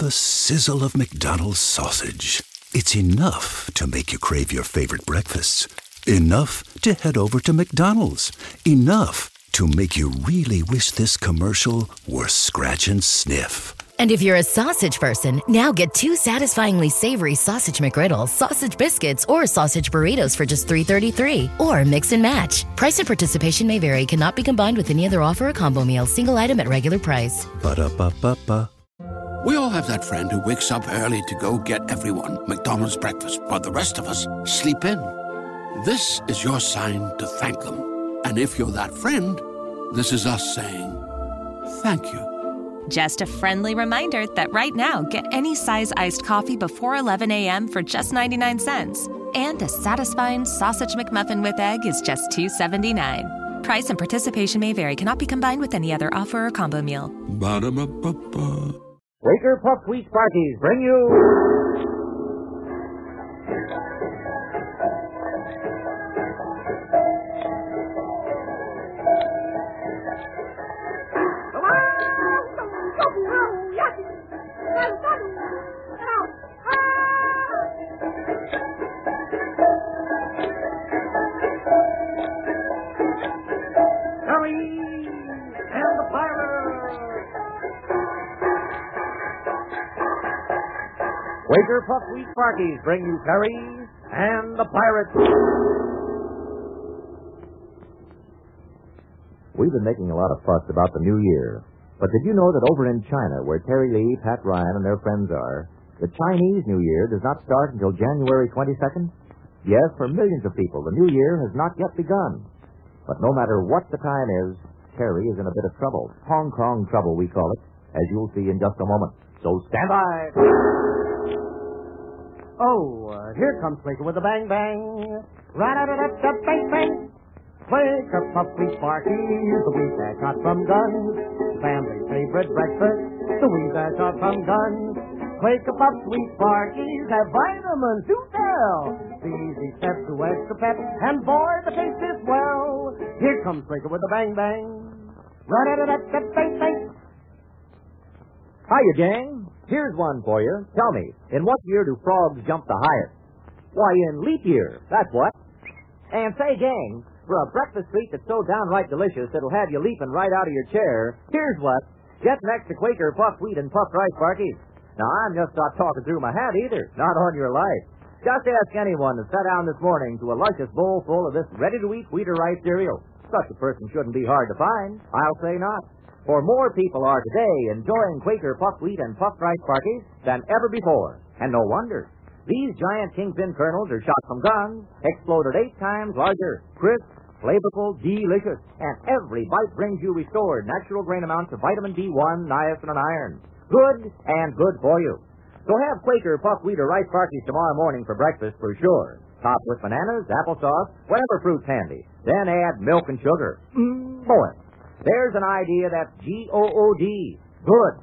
the sizzle of McDonald's sausage. It's enough to make you crave your favorite breakfasts. Enough to head over to McDonald's. Enough to make you really wish this commercial were scratch and sniff. And if you're a sausage person, now get 2 satisfyingly savory sausage McGriddles, sausage biscuits, or sausage burritos for just $3.33. Or mix and match. Price and participation may vary. Cannot be combined with any other offer or combo meal. Single item at regular price. Ba-da-ba-ba-ba. We all have that friend who wakes up early to go get everyone McDonald's breakfast, while the rest of us sleep in. This is your sign to thank them. And if you're that friend, this is us saying thank you. Just a friendly reminder that right now, get any size iced coffee before 11 a.m. for just 99 cents. And a satisfying sausage McMuffin with egg is just $2.79. Price and participation may vary. Cannot be combined with any other offer or combo meal. Ba-da-ba-ba-ba. Quaker Puffed Wheat Sparkies bring you... Quaker Puffed Wheat Sparkies bring you Terry and the Pirates. We've been making a lot of fuss about the new year. But did you know that over in China, where Terry Lee, Pat Ryan, and their friends are, the Chinese New Year does not start until January 22nd? Yes, for millions of people, the new year has not yet begun. But no matter what the time is, Terry is in a bit of trouble. Hong Kong trouble, we call it, as you'll see in just a moment. So stand by. Here comes Quaker with a bang bang. Rat-a-da-da-da-bang bang. Quaker Puffed Wheat Sparkies, the wheat that's hot from guns. Family's favorite breakfast, the wheat that's hot from guns. Quaker Puffed Wheat Sparkies have vitamins to tell. The easy step to extra pep, and boy, the taste is well. Here comes Quaker with a bang bang. Rat-a-da-da-da-bang bang. Hiya, gang. Here's one for you. Tell me, in what year do frogs jump the highest? Why, in leap year, that's what. And say, gang, for a breakfast treat that's so downright delicious it'll have you leaping right out of your chair, here's what. Get next to Quaker Puffed Wheat and Puffed Rice Sparkies. Now, I'm just not talking through my hat either. Not on your life. Just ask anyone that sat down this morning to a luscious bowl full of this ready-to-eat wheat or rice cereal. Such a person shouldn't be hard to find. I'll say not. For more people are today enjoying Quaker Puffed Wheat and Puffed Rice Sparkies than ever before. And no wonder. These giant kingpin kernels are shot from guns, exploded 8 times larger, crisp, flavorful, delicious, and every bite brings you restored natural grain amounts of vitamin B1, niacin, and iron. Good and good for you. So have Quaker Puffed Wheat or Rice Sparkies tomorrow morning for breakfast for sure. Top with bananas, applesauce, whatever fruit's handy. Then add milk and sugar. Boy, there's an idea that's G-O-O-D. Good.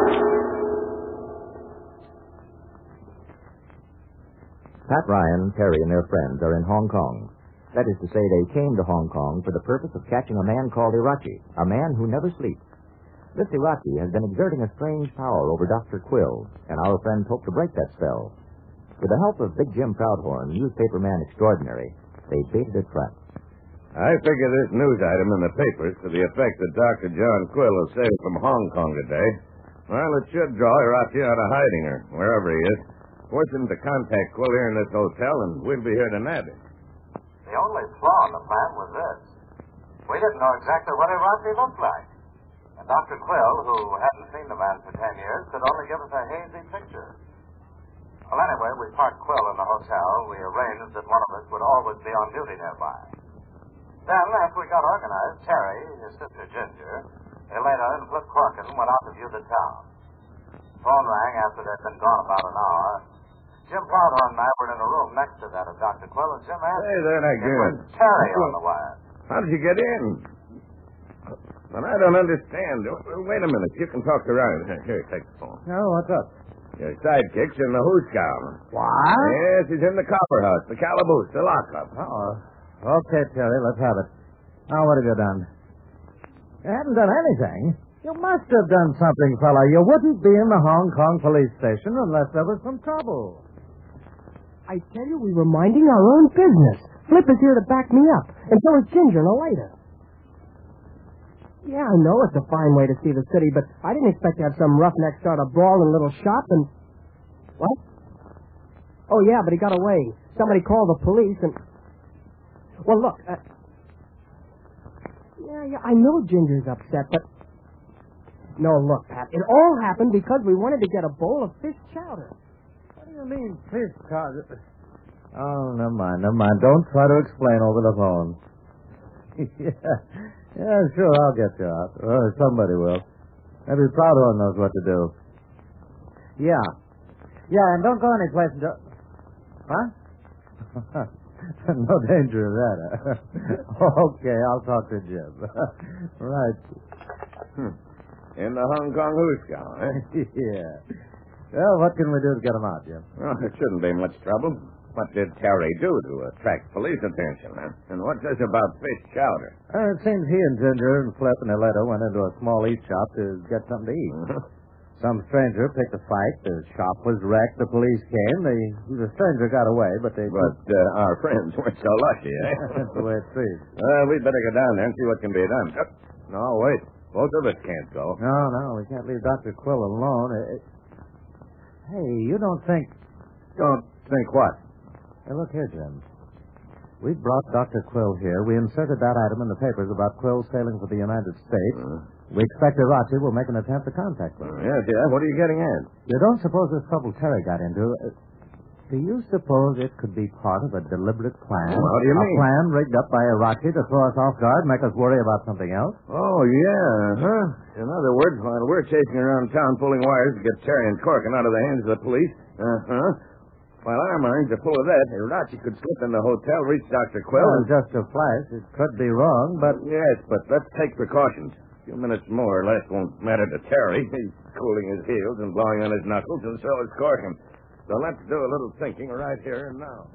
Pat Ryan, Terry, and their friends are in Hong Kong. That is to say, they came to Hong Kong for the purpose of catching a man called Irachi, a man who never sleeps. This Irachi has been exerting a strange power over Dr. Quill, and our friends hope to break that spell. With the help of Big Jim Proudhorn, newspaper man extraordinary, they baited a trap. I figure this news item in the papers to the effect that Dr. John Quill has sailed from Hong Kong today. Well, it should draw Irachi out of hiding, or wherever he is. Force him to contact Quill here in this hotel, and we'll be here to nab him. The only flaw in the plan was this. We didn't know exactly what Irachi looked like. And Dr. Quill, who hadn't seen the man for 10 years, could only give us a hazy picture. Well, anyway, we parked Quill in the hotel. We arranged that one of us would always be on duty nearby. Then, after we got organized, Terry, his sister Ginger, Elena, and Flip Corkin went out to view the town. Phone rang after they'd been gone about an hour. Jim Proudhorn and I were in a room next to that of Dr. Quill, and Jim asked... Hey there, again. Terry on the wire. How did you get in? Well, I don't understand. Wait a minute. You can talk around. Here, take the phone. Oh, what's up? Your sidekick's in the hoosh gown. What? Yes, he's in the copper house, the calaboose, the lockup. Uh-oh. Okay, Terry, let's have it. Now, what have you done? You haven't done anything. You must have done something, fella. You wouldn't be in the Hong Kong police station unless there was some trouble. I tell you, we were minding our own business. Flip is here to back me up, and so is Ginger and Elena. Yeah, I know it's a fine way to see the city, but I didn't expect to have some roughneck start a brawl in a little shop and... What? Oh, yeah, but he got away. Somebody called the police and... Well, look, Yeah, I know Ginger's upset, but... No, look, Pat, it all happened because we wanted to get a bowl of fish chowder. What do you mean, fish chowder? Oh, never mind. Don't try to explain over the phone. Yeah, sure, I'll get you out. Or somebody will. Maybe Proudhorn knows what to do. Yeah, and don't go anyplace until... Huh? No danger of that. Okay, I'll talk to Jim. Right. In the Hong Kong Hooskow, eh? Yeah. Well, what can we do to get him out, Jim? Well, it shouldn't be much trouble. What did Terry do to attract police attention, huh? And what's this about fish chowder? It seems he and Ginger and Flip and Aletta went into a small eat shop to get something to eat. Some stranger picked a fight. The shop was wrecked. The police came. The stranger got away, but they... But our friends weren't so lucky, eh? That's the way it seems. We'd better go down there and see what can be done. No, wait. Both of us can't go. No, we can't leave Dr. Quill alone. Hey, you don't think... Don't think what? Hey, look here, Jim. We brought Dr. Quill here. We inserted that item in the papers about Quill sailing for the United States. We expect Irachi will make an attempt to contact him. Yes. What are you getting at? You don't suppose this trouble Terry got into... do you suppose it could be part of a deliberate plan? Well, how do you mean? A plan rigged up by Irachi to throw us off guard, make us worry about something else? Oh, yeah, huh? In other words, while we're chasing around town pulling wires to get Terry and Corkin out of the hands of the police, while our minds are full of that, Irachi could slip in the hotel, reach Dr. Quill... Well, just a flash. It could be wrong, but... Yes, but let's take precautions. A few minutes more or less won't matter to Terry. He's cooling his heels and blowing on his knuckles, and so is Corkin. So let's do a little thinking right here and now.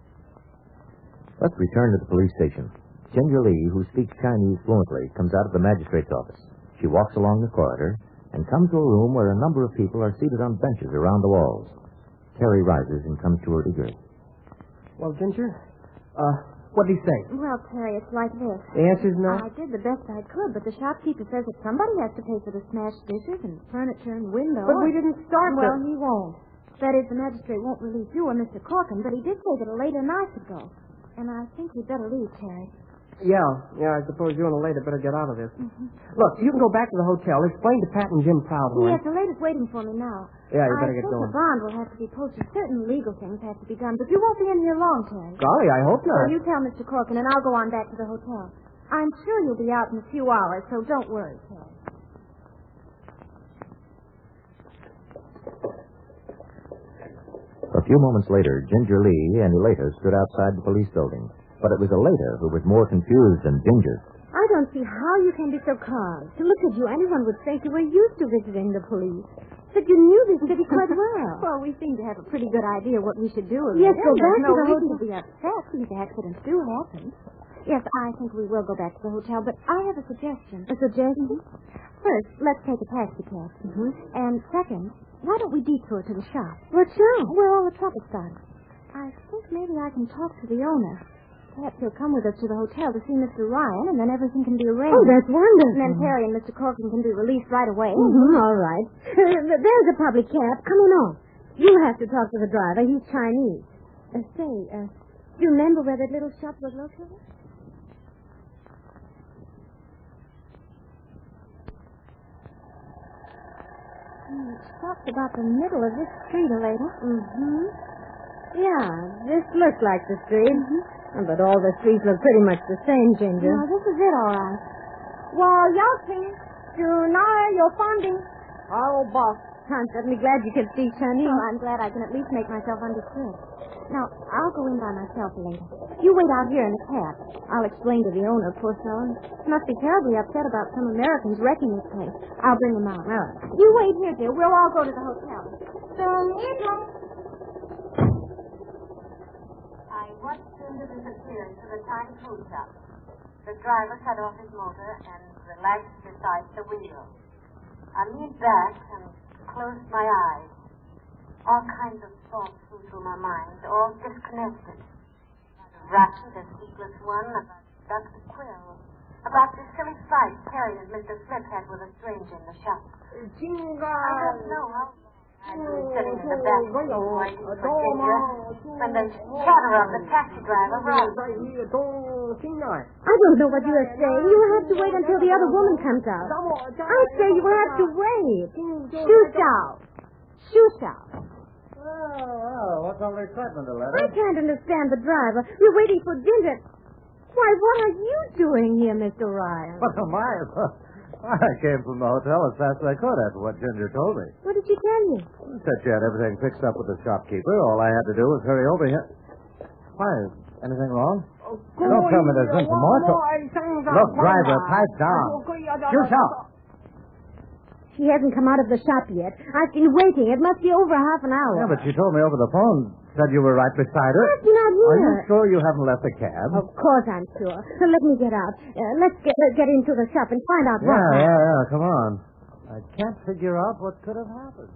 Let's return to the police station. Ginger Lee, who speaks Chinese fluently, comes out of the magistrate's office. She walks along the corridor and comes to a room where a number of people are seated on benches around the walls. Terry rises and comes to her eagerly. Well, Ginger, what did he say? Well, Terry, it's like this. The answer's no? I did the best I could, but the shopkeeper says that somebody has to pay for the smashed dishes and furniture and windows. But we didn't start Well, he won't. That is, the magistrate won't release you or Mr. Corkin, but he did say that a lady and I should go. And I think we'd better leave, Terry. Yeah, I suppose you and Aleda better get out of this. Look, you can go back to the hotel. Explain to Pat and Jim Proudhorn. Yes, the lady's waiting for me now. Yeah, you better get I going. think the bond will have to be posted. Certain legal things have to be done, but you won't be in here long, Terry. Golly, I hope not. So you tell Mr. Corkin, and I'll go on back to the hotel. I'm sure you'll be out in a few hours, so don't worry, Terry. A few moments later, Ginger Lee and Eleta stood outside the police building. But it was Eleta who was more confused than Ginger. I don't see how you can be so calm. To look at you, anyone would think you were used to visiting the police. But you knew this city quite well. Well, we seem to have a pretty good idea what we should do. Yes, go back to the hotel. hotel. To be upset. These accidents do happen. Yes, I think we will go back to the hotel, but I have a suggestion. A suggestion? First, let's take a taxi cab. And second, why don't we detour to the shop? What shop? Where all the trouble started. I think maybe I can talk to the owner. Perhaps he'll come with us to the hotel to see Mr. Ryan, and then everything can be arranged. Oh, that's wonderful. And then Terry and Mr. Corkin can be released right away. All right. There's a public cab coming off. You'll have to talk to the driver. He's Chinese. Do you remember where that little shop was located? It stops about the middle of this street, Aleda. Yeah, this looks like the street. But all the streets look pretty much the same, Ginger. No, this is it, all right. Well, y'all see, you're funding. Oh, boss. I'm certainly glad you could speak Chinese. Well, I'm glad I can at least make myself understood. Now, I'll go in by myself later. You wait out here in the cab. I'll explain to the owner, poor fellow. He must be terribly upset about some Americans wrecking his place. I'll bring him out. All right. You wait here, dear. We'll all go to the hotel. I watched Linda disappear into the tiny food shop. The driver cut off his motor and relaxed beside the window. I leaned back and closed my eyes. All kinds of thoughts flew through my mind, all disconnected. Ratchet, the sleepless one, about Dr. Quill, about the silly fight Terry and Mr. Flip had with a stranger in the shop. I don't know how I'd been sitting in the back seat waiting for Ginger when the shadow of the taxi driver rose. I don't know what you are saying. You have to wait until the other woman comes out. I say you have to wait. Shoot out. Shoot out. Oh, what's all the excitement, I Aletta? can't understand the driver. You're waiting for Ginger. Why, what are you doing here, Mr. Ryan? What am I? I came from the hotel as fast as I could after what Ginger told me. What did she tell you? She said she had everything fixed up with the shopkeeper. All I had to do was hurry over here. Why, is anything wrong? Don't tell me there's nothing more. Look, driver, pipe down. Shoot out. She hasn't come out of the shop yet. I've been waiting. It must be over half an hour. Yeah, but she told me over the phone. Said you were right beside her. Yes, you're not here. Are you sure you haven't left the cab? Of course I'm sure. So let me get out. Let's get into the shop and find out what happened. Yeah, come on. I can't figure out what could have happened.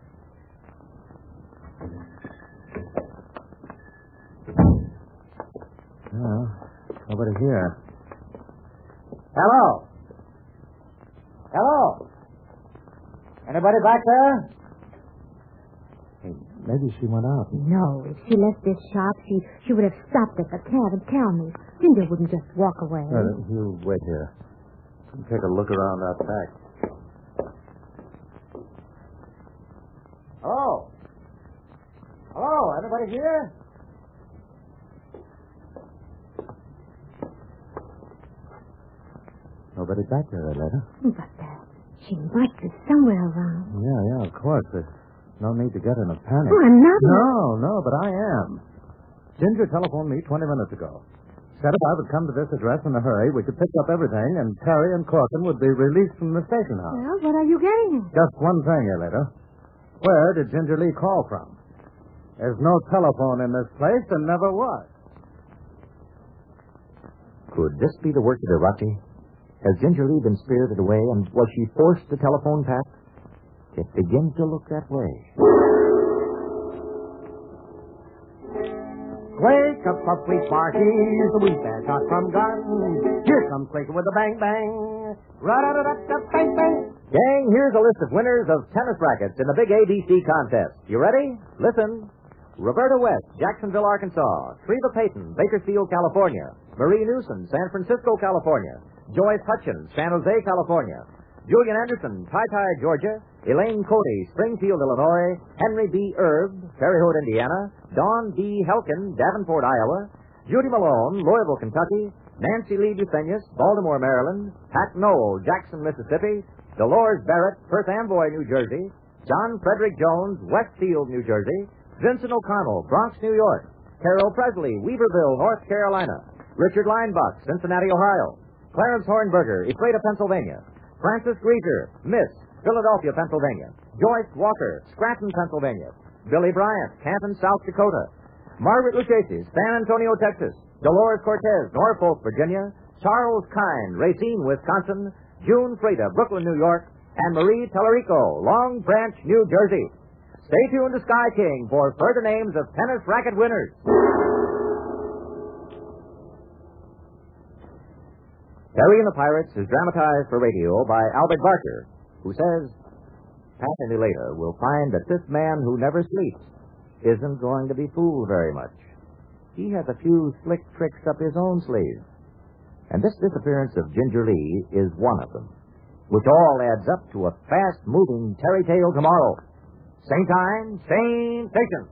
No, nobody here. Hello? Hello? Anybody back there? Hey, maybe she went out. No, if she left this shop, she would have stopped at the cab and tell me. Ginger wouldn't just walk away. You wait here. Take a look around that back. Hello? Hello? Anybody here? Nobody back there, Aletta. But she must be somewhere around. Yeah, of course. There's no need to get in a panic. Oh, I'm not. No, but I am. Ginger telephoned me 20 minutes ago. Said if I would come to this address in a hurry, we could pick up everything, and Terry and Corkin would be released from the station house. Well, what are you getting at? Just one thing, Aletta. Where did Ginger Lee call from? There's no telephone in this place and never was. Could this be the work of Irachi? Has Ginger Lee been spirited away, and was she forced to telephone Pat? It begins to look that way. Wake up, sweet barkies, the wheat bear shot from guns. Here comes Quaker with a bang bang. Ra-da-da-da-da-bang bang. Gang, here's a list of winners of tennis rackets in the big ABC contest. You ready? Listen. Roberta West, Jacksonville, Arkansas. Treva Payton, Bakersfield, California. Marie Newsom, San Francisco, California. Joyce Hutchins, San Jose, California. Julian Anderson, Tai, Georgia. Elaine Cody, Springfield, Illinois. Henry B. Erb, Terre Haute, Indiana. Dawn D. Helkin, Davenport, Iowa. Judy Malone, Louisville, Kentucky. Nancy Lee Dufenius, Baltimore, Maryland. Pat Knoll, Jackson, Mississippi. Dolores Barrett, Perth Amboy, New Jersey. John Frederick Jones, Westfield, New Jersey. Vincent O'Connell, Bronx, New York. Carol Presley, Weaverville, North Carolina. Richard Leinbach, Cincinnati, Ohio. Clarence Hornberger, Ephrata, Pennsylvania. Francis Grieger, Miss, Philadelphia, Pennsylvania. Joyce Walker, Scranton, Pennsylvania. Billy Bryant, Canton, South Dakota. Margaret Lucchese, San Antonio, Texas. Dolores Cortez, Norfolk, Virginia. Charles Kine, Racine, Wisconsin. June Freda, Brooklyn, New York. And Marie Tellerico, Long Branch, New Jersey. Stay tuned to Sky King for further names of tennis racket winners. Terry and the Pirates is dramatized for radio by Albert Barker, who says, Pat and Elata will find that this man who never sleeps isn't going to be fooled very much. He has a few slick tricks up his own sleeve. And this disappearance of Ginger Lee is one of them, which all adds up to a fast-moving Terry tale tomorrow. Same time, same station.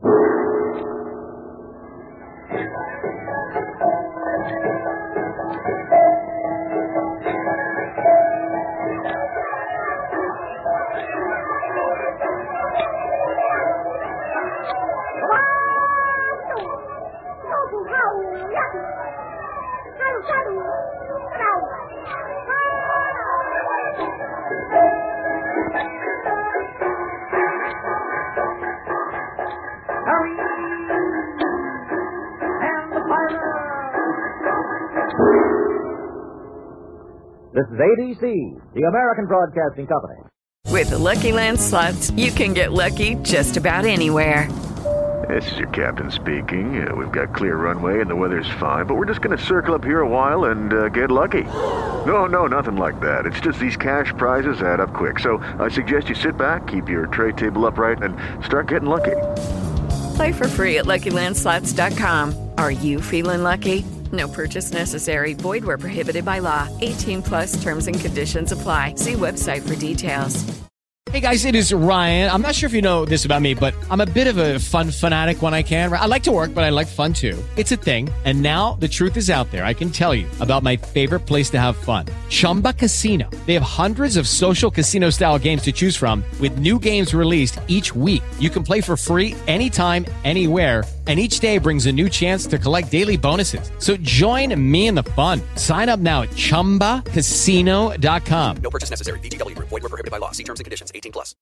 This is ABC, the American Broadcasting Company. With the Lucky Land Slots, you can get lucky just about anywhere. This is your captain speaking. We've got clear runway and the weather's fine, but we're just going to circle up here a while and get lucky. No, nothing like that. It's just these cash prizes add up quick. So I suggest you sit back, keep your tray table upright, and start getting lucky. Play for free at LuckyLandSlots.com. Are you feeling lucky? No purchase necessary. Void where prohibited by law. 18 plus terms and conditions apply. See website for details. Hey guys, it is Ryan. I'm not sure if you know this about me, but I'm a bit of a fun fanatic when I can. I like to work, but I like fun too. It's a thing. And now the truth is out there. I can tell you about my favorite place to have fun. Chumba Casino. They have hundreds of social casino style games to choose from with new games released each week. You can play for free anytime, anywhere. And each day brings a new chance to collect daily bonuses. So join me in the fun. Sign up now at ChumbaCasino.com. No purchase necessary. VGW Group. Void where prohibited by law. See terms and conditions. 18 plus.